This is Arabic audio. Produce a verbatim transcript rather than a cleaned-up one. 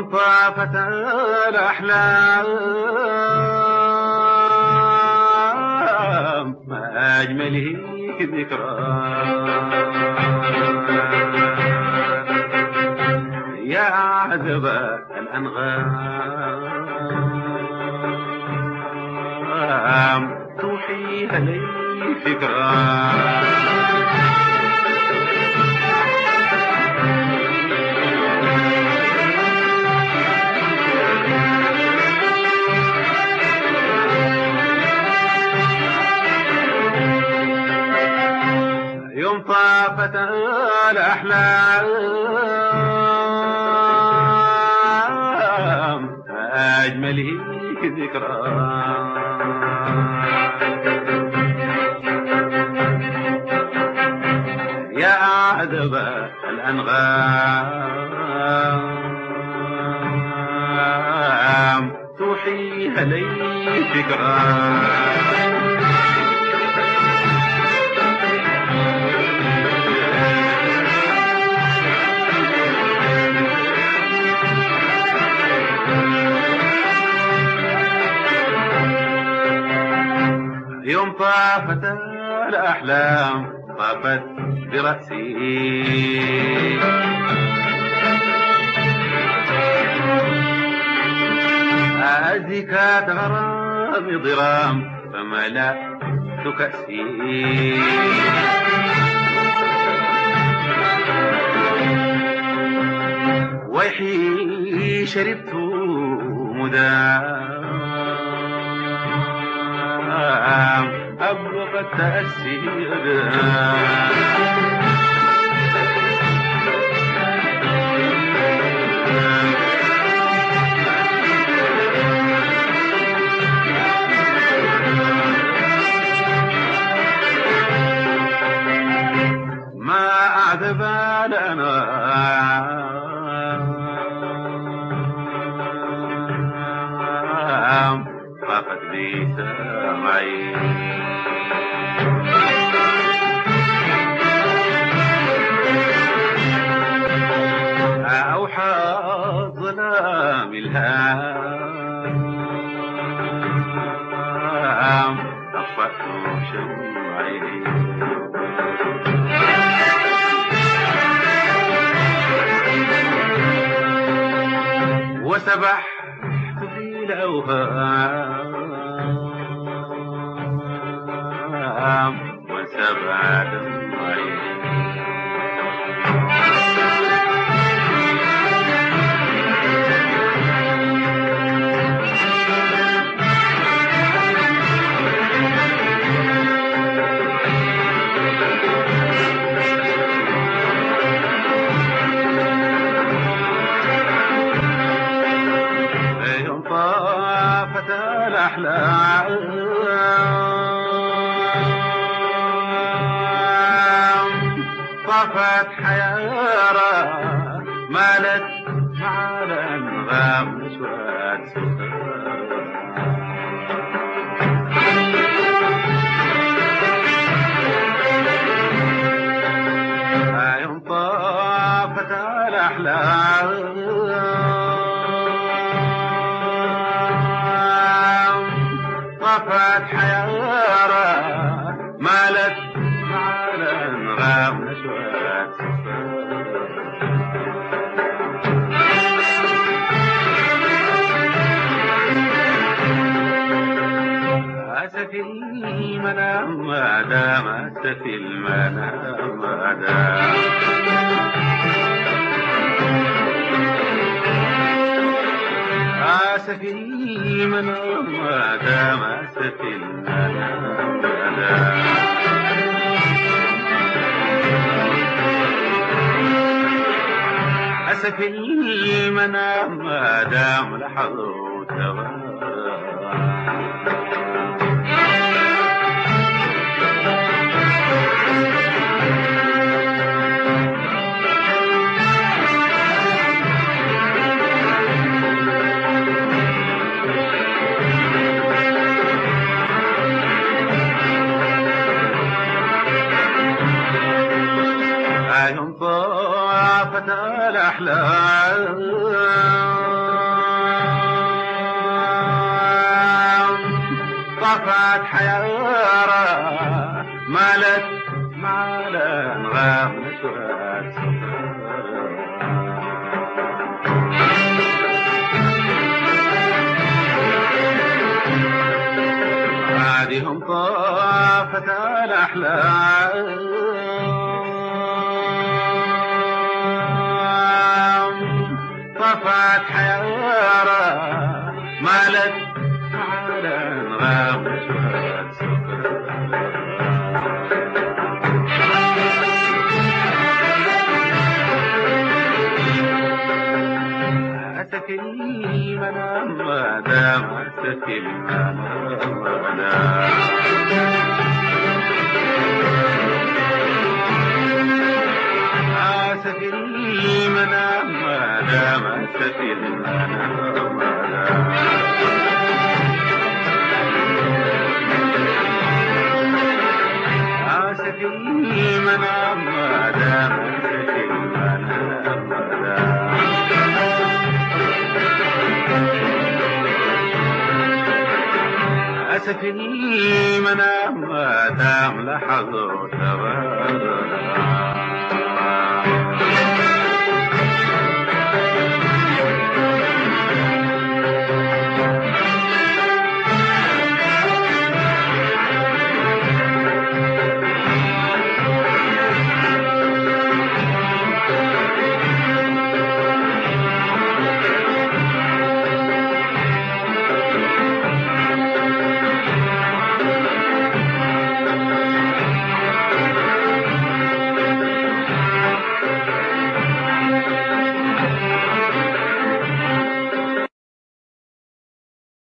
يوم طافت الأحلام ما أجمله ذكرى يا عذب الأنغام توحيها لي فكرة يوم طافت الأحلام أجمله ذكرى يا أعذب الأنغام توحيها لي فكرة يوم طافت الأحلام طافت برأسي أزكات غرام ضرام فملأت كأسي ويحي شربت مدام أبلغ التأسير ما أعذب الأنام طافت بي سمعي أوحى ظلام الهام أطفأت شمعي وسبحت في الأوهام وسبعت دمعي يوم طافت الأحلام طافت حيارى مالت مع الأنغام نشوات سكر يوم طافت الأحلام طافت حيارى مالت مع الأنغام نشوات أسفي المنام ما دام أسفي المنام ما دام أسفي المنام ما دام أسفي المنام ما دام أسفي المنام ما دام لحظوا توام يوم طافت الأحلام طفت حيارة مالت مالا غام نسوات عادهم طافت الأحلام طفت حيارة مالت على غام نسوات أتك المنام ما دام أتك المنام ما دام أتك المنام ما دام أتك المنام ما دام أتك المنام ما دام أتك المنام ما دام أسف المنام ما دام لحظه تبادل